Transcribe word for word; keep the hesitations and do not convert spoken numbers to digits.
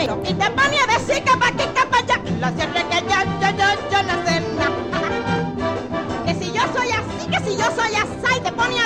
pero y te pone a decir que pa' aquí, que pa' allá. Lo cierto es que ya, ya, ya, yo no sé nada. Que si yo soy así, que si yo soy así, y te pone